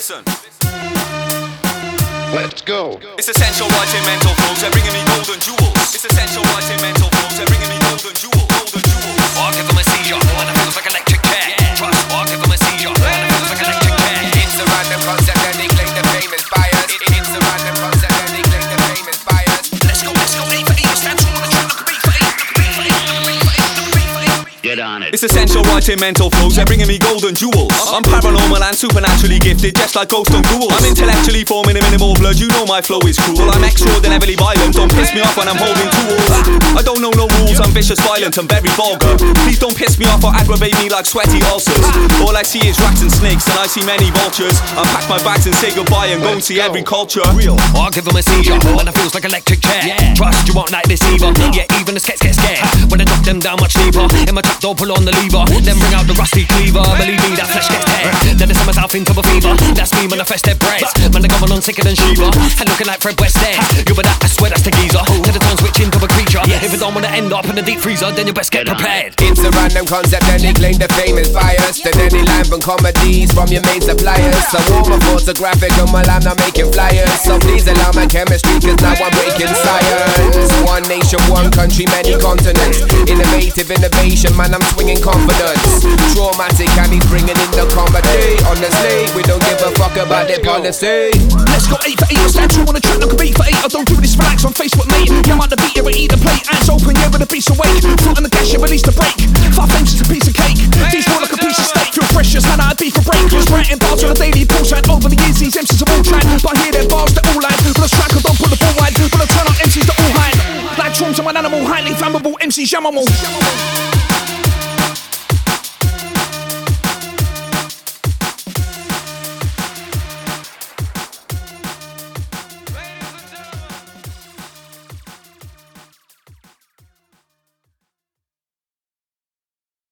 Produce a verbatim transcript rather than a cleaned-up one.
Listen. Let's go. It's essential writing mental flows, they're bringing me golden jewels. It's essential writing mental flows, they're bringing me golden jewels. Golden jewels. I'll give them a seizure, and it feels like electric chair. Trust, I'll give them a seizure, and it feels like electric chair. It's a random concept and they claim the fame inspires. It's a random concept and they claim the fame inspires. Let's go, let's go, eight for eight, stand tall on the track, look a beat for eight, look a beat for eight, look a beat for eight, look a beat for eight. Get on it. It's essential writing mental flows, they're bringing me golden jewels. I'm paranormal and supernaturally gifted, just like ghosts and ghouls. I'm intellectually forming a minimal blood, you know my flow is cruel. I'm extraordinarily violent, don't piss me off when I'm holding tools. I don't know no rules, I'm vicious, violent and very vulgar. Please don't piss me off or aggravate me like sweaty ulcers. All I see is rats and snakes and I see many vultures. I pack my bags and say goodbye and go and see every culture. Real. I'll give them a seizure, and it feels like electric chair. Trust, you won't like this either. Yeah, even the skets get scared when I drop them down much deeper. In my trap door, pull on the lever, then bring out the rusty cleaver. Believe me, that flesh gets tear. Then I send myself into a fever. That's me, manifest their breads. Man, they're going on sicker than Shiva, and looking like Fred Westhead. You but that, I swear that's the geezer. To the tone switch into a creature. If you don't wanna end up in a deep freezer, then you best get prepared. It's a random concept and they claim the fame inspires. Then any line from comedies from your main suppliers. So all my photographic and while I'm not making flyers. So please allow my chemistry, cause now I'm breaking science. One nation, one country, many continents. Innovative innovation, man, I'm swinging confidence. Traumatic and he's bringing in the comedy. Honestly, we don't give a fuck about their policy. Let's go eight for eight, stand true on the track, look a beat for eight. I don't do this relax on Facebook, mate. Yeah, I'm on the beat, yeah, I eat the plate. Hands open, yeah, with a piece awake. Foot on the gas, yeah, release the brake. Five inches, a piece of cake. These more like a piece of steak. Feel fresh as man, I'd be for break. Was writing bars on a daily pulse, and over the years, these M Cs are all tried. But I hear their bars, they're all lied. But I strike, I don't pull the ball wide. But I turn on M Cs, they're all hide. Like troops, I'm an animal, highly flammable. M Cs, yamamo.